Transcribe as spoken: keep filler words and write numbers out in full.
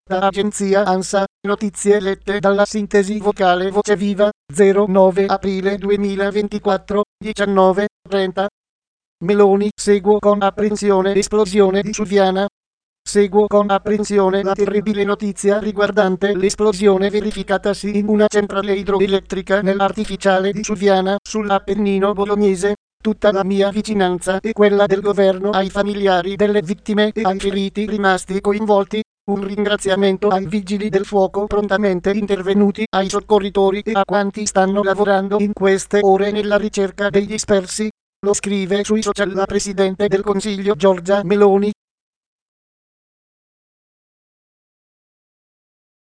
Da agenzia ANSA, notizie lette dalla sintesi vocale Voce Viva, zero nove aprile duemilaventiquattro, diciannove trenta. Meloni, seguo con apprensione esplosione di Suviana. Seguo con apprensione la terribile notizia riguardante l'esplosione verificatasi in una centrale idroelettrica nell'artificiale di Suviana, sull'Appennino bolognese. Tutta la mia vicinanza e quella del governo ai familiari delle vittime e ai feriti rimasti coinvolti. Un ringraziamento ai vigili del fuoco prontamente intervenuti, ai soccorritori e a quanti stanno lavorando in queste ore nella ricerca dei dispersi. Lo scrive sui social la Presidente del Consiglio Giorgia Meloni.